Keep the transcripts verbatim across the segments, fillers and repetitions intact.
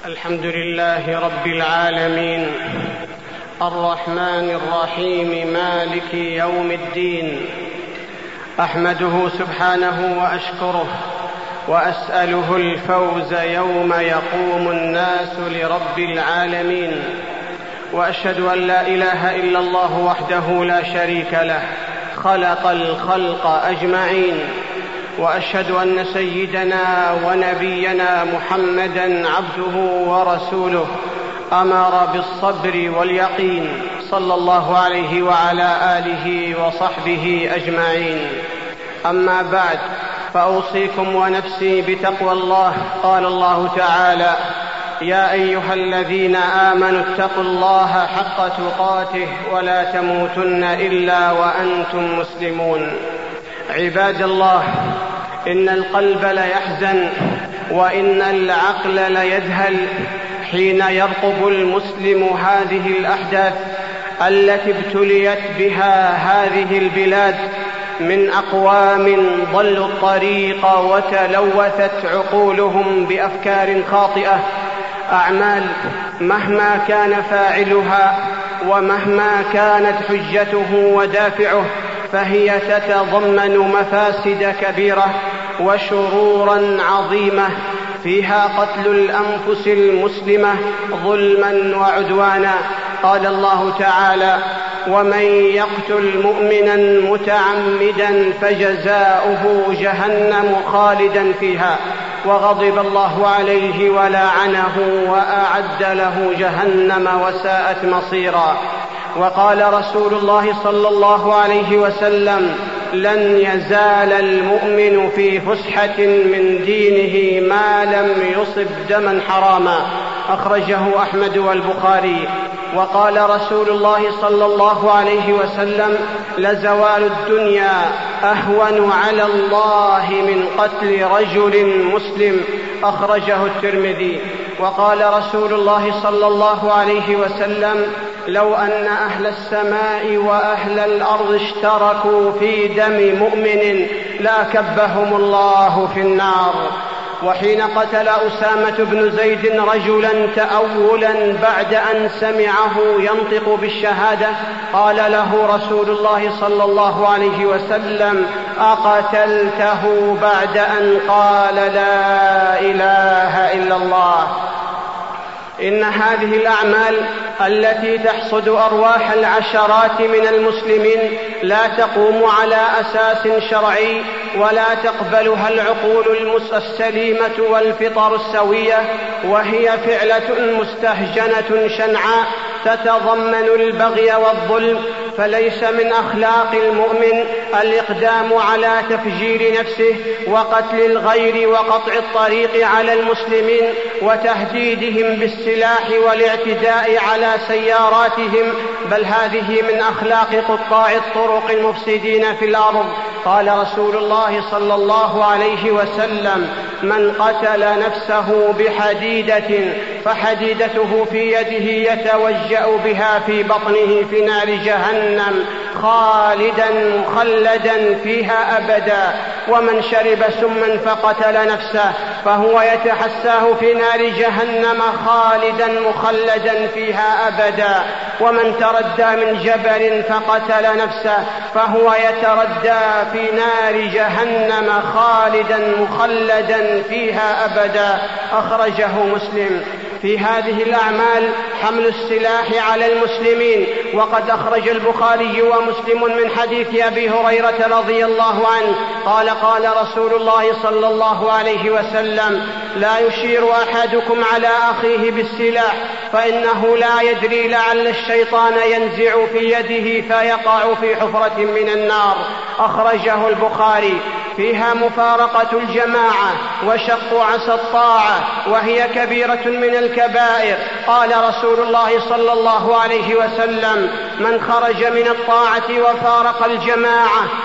الحمد لله رب العالمين، الرحمن الرحيم، مالك يوم الدين. أحمده سبحانه وأشكره وأسأله الفوز يوم يقوم الناس لرب العالمين. وأشهد أن لا إله إلا الله وحده لا شريك له، خلق الخلق أجمعين. وأشهد أن سيدنا ونبينا محمدًا عبده ورسوله، أمر بالصبر واليقين، صلى الله عليه وعلى آله وصحبه أجمعين. أما بعد، فأوصيكم ونفسي بتقوى الله. قال الله تعالى: يا أيها الذين آمنوا اتقوا الله حق تقاته ولا تموتن إلا وأنتم مسلمون. عباد الله، إن القلب ليحزن وإن العقل ليذهل حين يرقب المسلم هذه الأحداث التي ابتليت بها هذه البلاد من أقوام ضلوا الطريق وتلوثت عقولهم بأفكار خاطئة، أعمال مهما كان فاعلها ومهما كانت حجته ودافعه فهي تتضمن مفاسد كبيرة وشرورا عظيمة، فيها قتل الأنفس المسلمة ظلما وعدوانا. قال الله تعالى: ومن يقتل مؤمنا متعمدا فجزاؤه جهنم خالدا فيها وغضب الله عليه ولعنه وأعد له جهنم وساءت مصيرا. وقال رسول الله صلى الله عليه وسلم: لن يزال المؤمن في فسحة من دينه ما لم يصب دما حراما. أخرجه أحمد والبخاري. وقال رسول الله صلى الله عليه وسلم: لزوال الدنيا أهون على الله من قتل رجل مسلم. أخرجه الترمذي. وقال رسول الله صلى الله عليه وسلم: لو أن أهل السماء وأهل الأرض اشتركوا في دم مؤمن لأكبهم الله في النار. وحين قتل أسامة بن زيد رجلا تأولا بعد أن سمعه ينطق بالشهادة، قال له رسول الله صلى الله عليه وسلم: أقتلته بعد أن قال لا إله إلا الله؟ إن هذه الأعمال التي تحصد أرواح العشرات من المسلمين لا تقوم على أساس شرعي ولا تقبلها العقول السليمة والفطر السوية، وهي فعلة مستهجنة شنعاء تتضمن البغي والظلم. فليس من أخلاق المؤمن الإقدام على تفجير نفسه وقتل الغير وقطع الطريق على المسلمين وتهديدهم بالسلاح والاعتداء على سياراتهم، بل هذه من أخلاق قطاع الطرق المفسدين في الأرض. قال رسول الله صلى الله عليه وسلم: من قتل نفسه بحديدة فحديدته في يده يتوجأ بها في بطنه في نار جهنم خالدا مخلدا فيها أبدا. ومن شرب سما فقتل نفسه فهو يتحساه في نار جهنم خالدا مخلدا فيها أبدا. ومن تردى من جبل فقتل نفسه فهو يتردى في نار جهنم خالدا مخلدا فيها أبدا. أخرجه مسلم. في هذه الأعمال حمل السلاح على المسلمين. وقد أخرج البخاري ومسلم من حديث أبي هريرة رضي الله عنه قال: قال رسول الله صلى الله عليه وسلم: لا يشير أحدكم على أخيه بالسلاح فإنه لا يدري لعل الشيطان ينزع في يده فيقع في حفرة من النار. أخرجه البخاري. فيها مفارقة الجماعة وشق عصا الطاعة، وهي كبيرة من الكبائر. قال رسول الله صلى الله عليه وسلم: من خرج من الطاعة وفارق الجماعة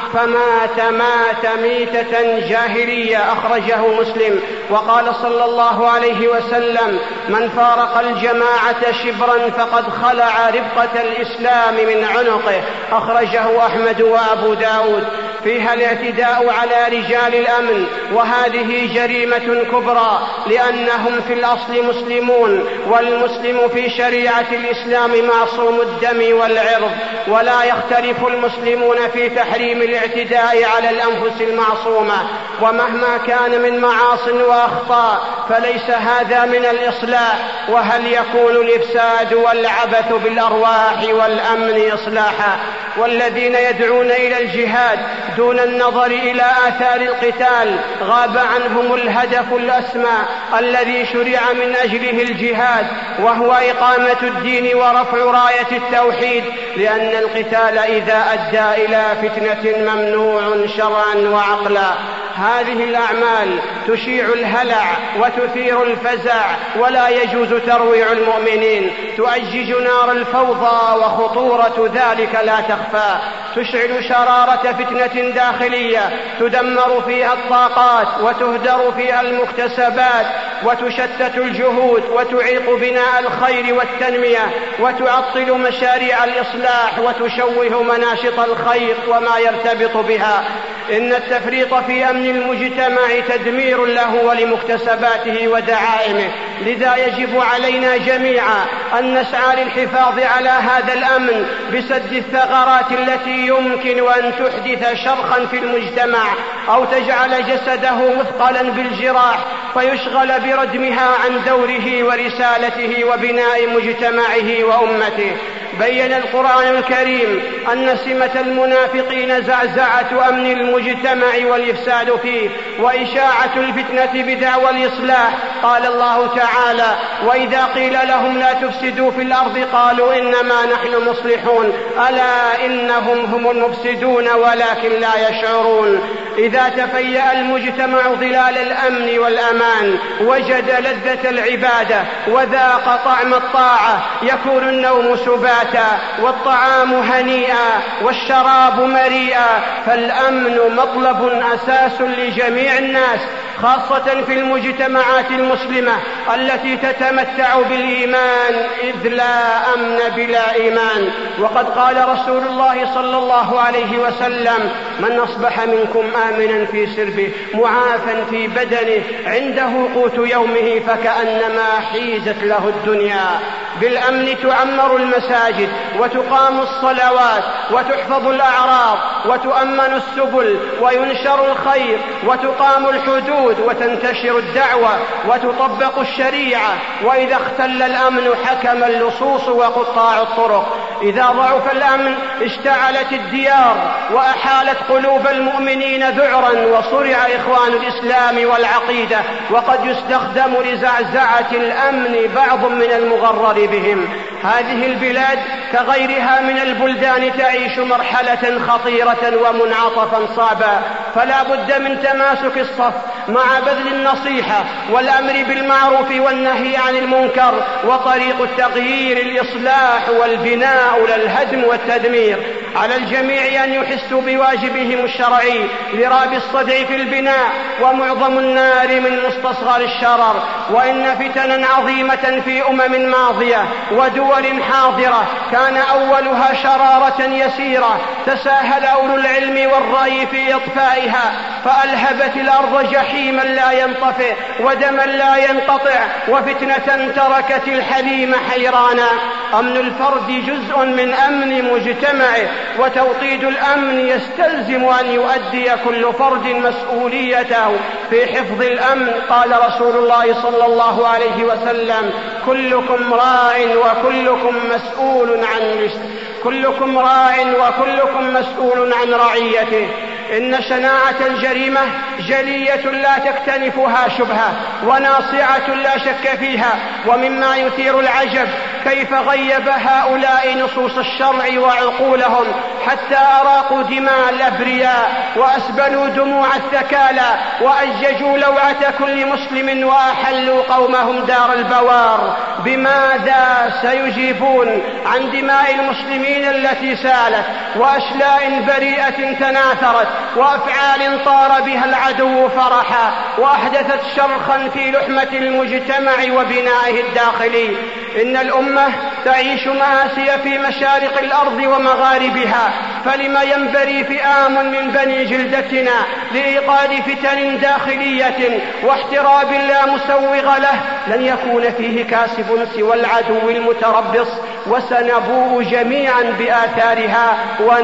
فمات مات ميتة جاهلية، أخرجه مسلم. وقال صلى الله عليه وسلم: من فارق الجماعة شبرا فقد خلع ربقة الإسلام من عنقه، أخرجه أحمد وأبو داود. فيها الاعتداء على رجال الأمن، وهذه جريمة كبرى، لأنهم في الأصل مسلمون، والمسلم في شريعة الإسلام معصوم الدم والعرض، ولا يختلف المسلمون في تحريم الاعتداء على الأنفس المعصومة، ومهما كان من معاص وأخطاء فليس هذا من الإصلاح. وهل يكون الإفساد والعبث بالأرواح والأمن إصلاحا؟ والذين يدعون إلى الجهاد دون النظر إلى آثار القتال غاب عنهم الهدف الأسمى الذي شرع من أجله الجهاد، وهو إقامة الدين ورفع راية التوحيد، لأن القتال إذا أدى إلى فتنة ممنوع شرعا وعقلا. هذه الأعمال تشيع الهلع وتثير الفزع، ولا يجوز ترويع المؤمنين، تؤجج نار الفوضى، وخطورة ذلك لا تخفى. تشعل شرارة فتنة داخلية تدمر فيها الطاقات وتهدر فيها المكتسبات، وتشتت الجهود، وتعيق بناء الخير والتنمية، وتعطل مشاريع الإصلاح، وتشوه مناشط الخير وما يرتبط بها. إن التفريط في أمن المجتمع تدمير له ولمكتسباته ودعائمه، لذا يجب علينا جميعا أن نسعى للحفاظ على هذا الأمن بسد الثغرات التي يمكن أن تحدث شرخا في المجتمع، أو تجعل جسده مثقلا بالجراح فيشغل بردمها عن دوره ورسالته وبناء مجتمعه وأمته. بين القرآن الكريم أن سمة المنافقين زعزعة أمن المجتمع والإفساد فيه وإشاعة الفتنة بدعوى الإصلاح. قال الله تعالى: وإذا قيل لهم لا تفسدوا في الأرض قالوا إنما نحن مصلحون ألا إنهم هم المفسدون ولكن لا يشعرون. إذا تفيأ المجتمع ظلال الأمن والأمان وجد لذة العبادة وذاق طعم الطاعة، يكون النوم سباتا والطعام هنيئا والشراب مريئا، فالأمن مطلب أساس لجميع الناس، خاصة في المجتمعات المسلمة التي تتمتع بالإيمان، إذ لا أمن بلا إيمان. وقد قال رسول الله صلى الله عليه وسلم: من أصبح منكم آمنا في سربه معافا في بدنه عنده قوت يومه فكأنما حيزت له الدنيا. بالأمن تعمر المساجد وتقام الصلوات وتحفظ الأعراض وتؤمن السبل وينشر الخير وتقام الحدود وتنتشر الدعوة وتطبق الشريعة. وإذا اختل الأمن حكم اللصوص وقطاع الطرق. إذا ضعف الأمن اشتعلت الديار وأحالت قلوب المؤمنين ذعرا، وصرع إخوان الإسلام والعقيدة، وقد يستخدم لزعزعة الأمن بعض من المغرر بهم. هذه البلاد كغيرها من البلدان تعيش مرحلة خطيرة ومنعطفا صعبا، فلا بد من تماسك الصف مع بذل النصيحة والأمر بالمعروف والنهي عن المنكر، وطريق التغيير الإصلاح والبناء لا الهدم والتدمير. على الجميع أن يحسوا بواجبهم الشرعي لراب الصدع في البناء، ومعظم النار من مستصغر الشرر. وإن فتنا عظيمة في أمم ماضية ودول حاضرة كان أولها شرارة يسيرة تساهل أولو العلم والرأي في إطفائها، فألهبت الأرض جحيما لا ينطفئ ودما لا ينقطع، وفتنة تركت الحليم حيرانا. أمن الفرد جزء من أمن مجتمعه، وتوطيد الأمن يستلزم أن يؤدي كل فرد مسؤوليته في حفظ الأمن. قال رسول الله صلى الله عليه وسلم: كلكم راع وكلكم مسؤول عن كلكم راع وكلكم مسؤول عن رعيته. إن شناعة الجريمة جلية لا تكتنفها شبهة، وناصعة لا شك فيها. ومما يثير العجب كيف غيب هؤلاء نصوص الشرع وعقولهم حتى أراقوا دماء الأبرياء وأسبلوا دموع الثكالى وأججوا لوعة كل مسلم وأحلوا قومهم دار البوار. بماذا سيجيبون عن دماء المسلمين التي سالت، وأشلاء بريئة تناثرت، وأفعال طار بها العدو فرحا وأحدثت شرخا في لحمة المجتمع وبنائه الداخلي. إن الأمة تعيش مآسي في مشارق الأرض ومغاربها، فلما ينبري فئام من بني جلدتنا لإيقاد فتن داخلية واحتراب لا مسوغ له؟ لن يكون فيه كاسب سوى العدو المتربص، وسنبوء جميعا بآثارها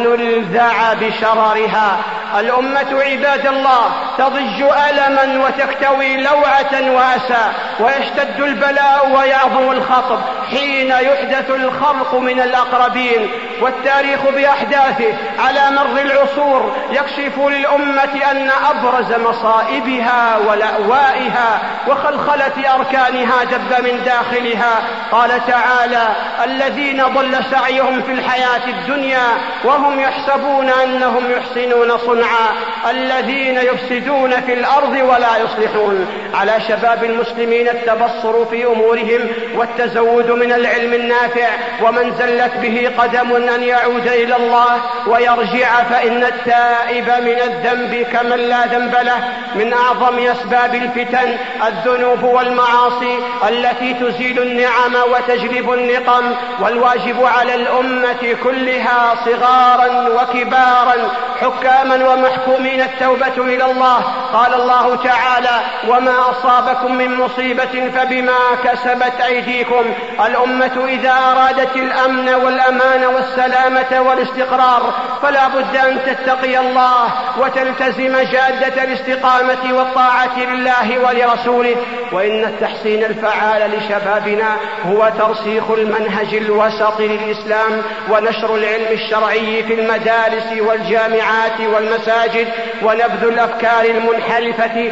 ونلذع بشررها. الأمة عباد الله تضج ألما وتكتوي لوعة وأسى، ويشتد البلاء ويعظم الخطب حين يحدث الخرق من الأقربين. والتاريخ بأحداثه على مر العصور يكشف للأمة أن أبرز مصائبها ولأوائها وخلخلة أركانها دب من داخلها. قال تعالى: الذين ضل سعيهم في الحياة الدنيا وهم يحسبون أنهم يحسنون صنعا الذين يفسدون في الأرض ولا يصلحون. على شباب المسلمين التبصر في أمورهم والتزود من العلم النافع، ومن زلت به قدم أن يعود إلى الله ويرجع، فإن التائب من الذنب كمن لا ذنب له. من أعظم أسباب الفتن الذنوب والمعاصي التي تزيل النعم وتجلب النقم، والواجب على الأمة كلها صغارا وكبارا حكاما ومحكومين التوبة إلى الله. قال الله تعالى: وما أصابكم من مصيبة فبما كسبت أيديكم. الأمة إذا أرادت الأمن والأمان والسلامة والاستقرار فلا بد أن تتقي الله وتلتزم جادة الاستقامة والطاعة لله ولرسوله. وإن التحسين الفعال لشبابنا هو ترسيخ المنهج الوسط للإسلام ونشر العلم الشرعي في المدارس والجامعات والمساجد، ونبذ الأفكار المنحرفة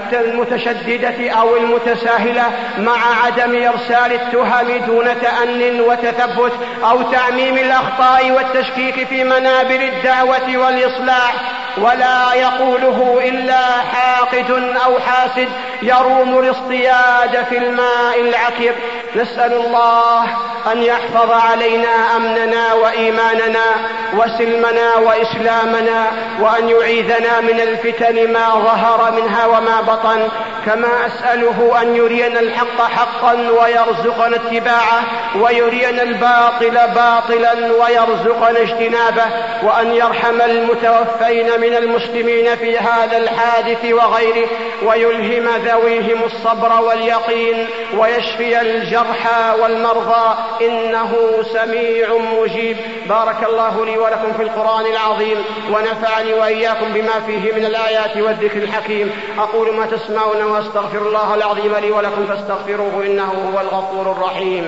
المتشددة أو المتساهلة، مع عدم إرسال التهم دون تأن وتثبت أو تعميم الأخطاء والتشكيك في منابر الدعوة والإصلاح. ولا يقوله إلا حاقد أو حاسد يروم الاصطياد في الماء العكر. نسأل الله أن يحفظ علينا أمننا وإيماننا وسلمنا وإسلامنا، وأن يعيذنا من الفتن ما ظهر منها وما بطن. كما أسأله أن يرينا الحق حقا ويرزقنا اتباعه، ويرينا الباطل باطلا ويرزقنا اجتنابه، وأن يرحم المتوفين من المسلمين في هذا الحادث وغيره، ويلهم ذويهم الصبر واليقين، ويشفي الجرحى والمرضى، إنه سميع مجيب. بارك الله لي ولكم في القرآن العظيم، ونفعني وإياكم بما فيه من الآيات والذكر الحكيم. أقول ما تسمعون وأستغفر الله العظيم لي ولكم فاستغفروه إنه هو الغفور الرحيم.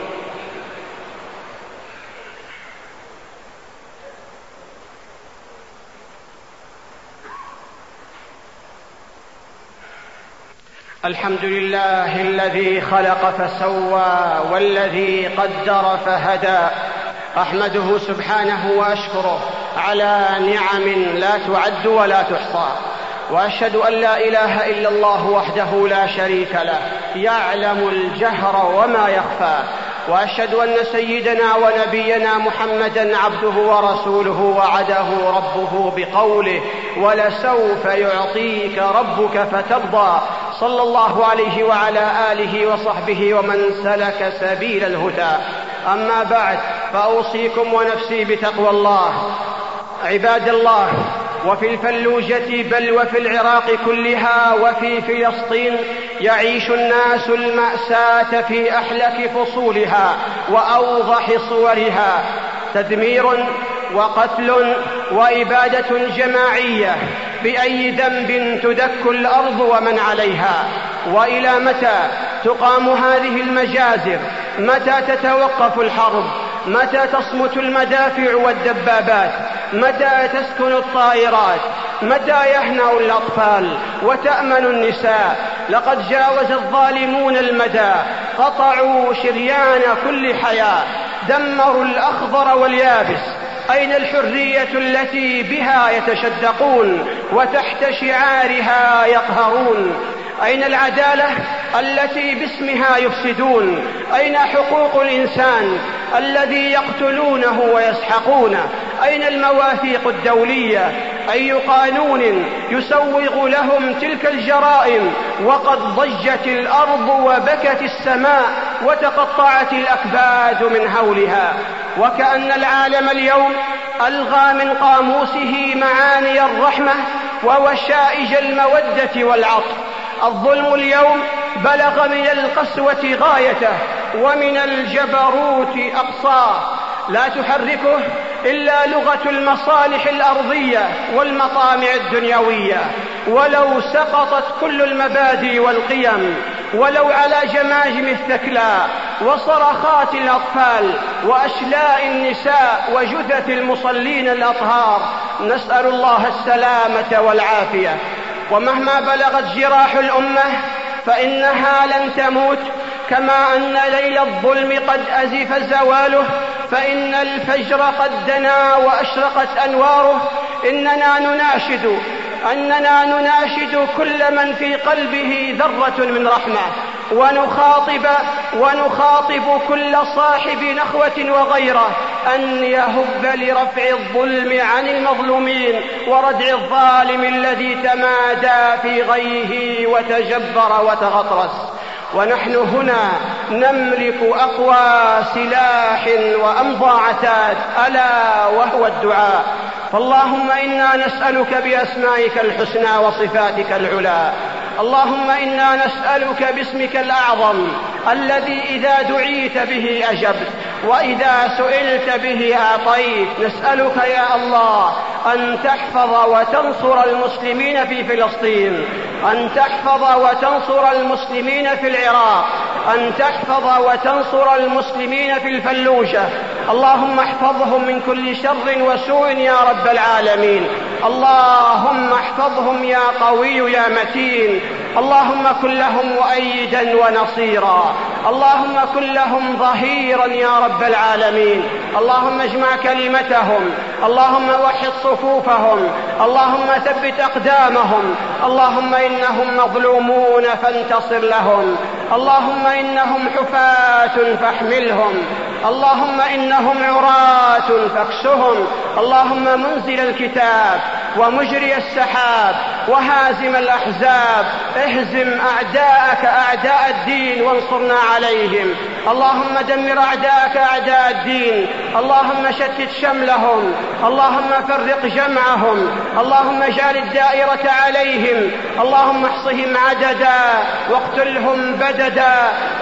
الحمد لله الذي خلق فسوى والذي قدر فهدى. أحمده سبحانه وأشكره على نعم لا تعد ولا تحصى، وأشهد أن لا إله إلا الله وحده لا شريك له يعلم الجهر وما يخفى، وأشهد أن سيدنا ونبينا محمدا عبده ورسوله وعده ربه بقوله: ولسوف يعطيك ربك فترضى. صلى الله عليه وعلى آله وصحبه ومن سلك سبيل الهدى. أما بعد، فأوصيكم ونفسي بتقوى الله. عباد الله، وفي الفلوجة بل وفي العراق كلها وفي فلسطين يعيش الناس المأساة في أحلك فصولها وأوضح صورها: تدمير وقتل وإبادة جماعية. بأي ذنب تدك الأرض ومن عليها؟ وإلى متى تقام هذه المجازر؟ متى تتوقف الحرب؟ متى تصمت المدافع والدبابات؟ متى تسكن الطائرات؟ متى يهنأ الأطفال وتأمن النساء؟ لقد جاوز الظالمون المدى، قطعوا شريان كل حياة، دمروا الأخضر واليابس. أين الحرية التي بها يتشدقون وتحت شعارها يقهرون؟ أين العدالة التي باسمها يفسدون؟ أين حقوق الإنسان الذي يقتلونه ويسحقونه؟ أين المواثيق الدولية؟ أي قانون يسوغ لهم تلك الجرائم وقد ضجت الأرض وبكت السماء وتقطعت الأكباد من هولها؟ وكأن العالم اليوم ألغى من قاموسه معاني الرحمة ووشائج المودة والعطف. الظلم اليوم بلغ من القسوة غايته ومن الجبروت أقصاه، لا تحركه إلا لغة المصالح الأرضية والمطامع الدنيوية، ولو سقطت كل المبادئ والقيم، ولو على جماجم الثكلى وصرخات الأطفال وأشلاء النساء وجثث المصلين الأطهار، نسأل الله السلامة والعافية. ومهما بلغت جراح الأمة فإنها لن تموت، كما أن ليل الظلم قد أزف زواله، فإن الفجر قد دنا وأشرقت أنواره. إننا نناشد أننا نناشد كل من في قلبه ذرة من رحمة، ونخاطب ونخاطب كل صاحب نخوة وغيره أن يهب لرفع الظلم عن المظلومين وردع الظالم الذي تمادى في غيه وتجبر وتغطرس. ونحن هنا نملك أقوى سلاح وأمضى عتاد، ألا وهو الدعاء. فاللهم إنا نسألك بأسمائك الحسنى وصفاتك العلى، اللهم إنا نسألك باسمك الأعظم الذي إذا دعيت به أجبت وإذا سئلت به أعطيت. نسألك يا الله أن تحفظ وتنصر المسلمين في فلسطين، أن تحفظ وتنصر المسلمين في العراق، أن تحفظ وتنصر المسلمين في الفلوجة. اللهم احفظهم من كل شر وسوء يا رب العالمين. اللهم احفظهم يا قوي يا متين. اللهم كن لهم مؤيدا ونصيرا، اللهم كن لهم ظهيرا يا رب العالمين. اللهم اجمع كلمتهم، اللهم وحد صفوفهم، اللهم ثبت أقدامهم. اللهم إنهم مظلومون فانتصر لهم، اللهم إنهم حفاة فاحملهم، اللهم إنهم عراة فاكسهم. اللهم منزل الكتاب ومجري السحاب وهازم الأحزاب، اهزم أعداءك أعداء الدين وانصرنا عليهم. اللهم دمر أعداءك أعداء الدين، اللهم شتت شملهم، اللهم فرق جمعهم، اللهم اجعل الدائرة عليهم، اللهم احصهم عددا واقتلهم بددا.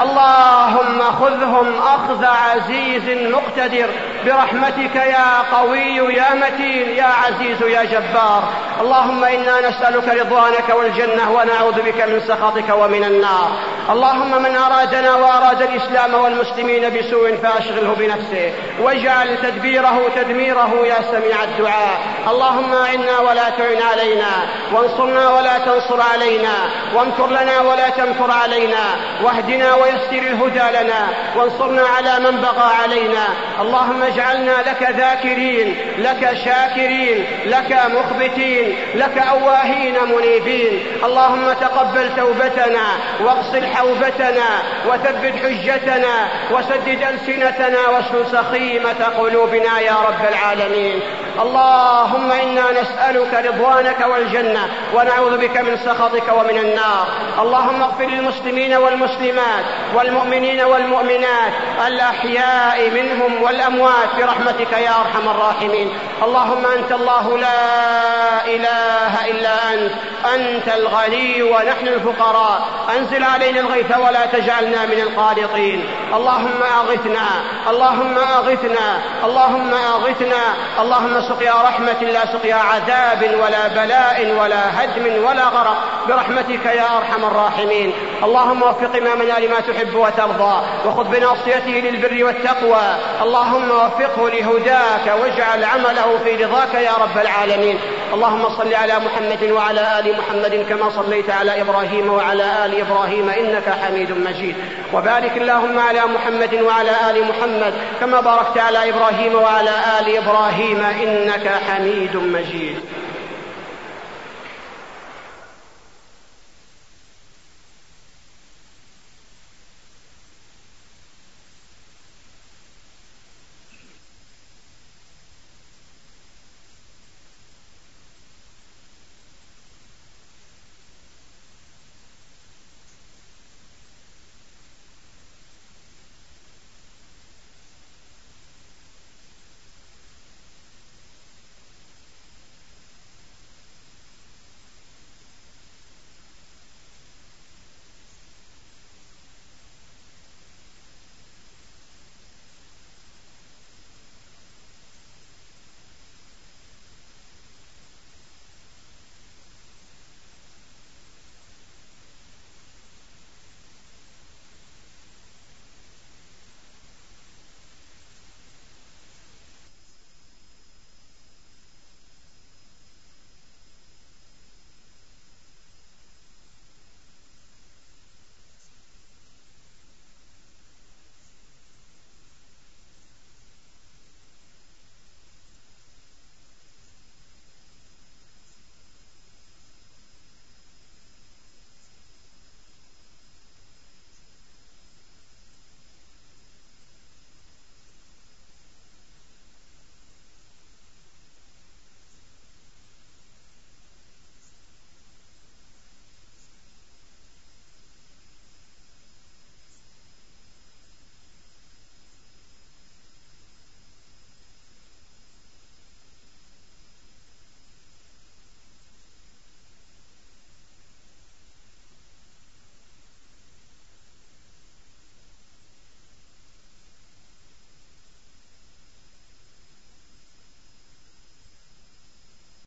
اللهم خذهم أخذ عزيز مقتدر برحمتك يا قوي يا متين يا عزيز يا جبار. اللهم إنا نسألك رضوانك والجنة ونعوذ بك من سخطك ومن النار. اللهم من أرادنا وأراد الإسلام والمسلمين بسوء فأشغله بنفسه واجعل تدبيره تدميره يا سميع الدعاء. اللهم أعنا ولا تعن علينا، وانصرنا ولا تنصر علينا، وامكر لنا ولا تمكر علينا، واهدنا ويسر الهدى لنا، وانصرنا على من بغى علينا. اللهم اجعلنا لك ذاكرين، لك شاكرين، لك مخبتين، لك أواهين منيبين. اللهم تقبل توبتنا واغسل حوبتنا وثبت حجتنا وسدد ألسنتنا واسلل سخيمة قلوبنا يا رب العالمين. اللهم إنا نسألك رضوانك والجنة ونعوذ بك من سخطك ومن النار. اللهم اغفر للمسلمين والمسلمات والمؤمنين والمؤمنات الأحياء منهم والأموات برحمتك يا أرحم الراحمين. اللهم أنت الله لا إله إلا أنت، أنت الغني ونحن الفقراء. أنزل علينا الغيث ولا تجعلنا من القانطين. اللهم أغثنا، اللهم أغثنا، اللهم أغثنا. اللهم سقيا رحمة لا سقيا عذاب ولا بلاء ولا هدم ولا غرق برحمتك يا أرحم الراحمين. اللهم وفق إمامنا لما تحب وترضى وخذ بناصيته للبر والتقوى. اللهم وفقه لهداك واجعل عمله في رضاك يا رب العالمين. اللهم صل على محمد وعلى آل محمد كما صليت على إبراهيم وعلى آل إبراهيم إنك حميد مجيد. وبارك اللهم على محمد وعلى آل محمد كما باركت على إبراهيم وعلى آل إبراهيم إنك حميد مجيد.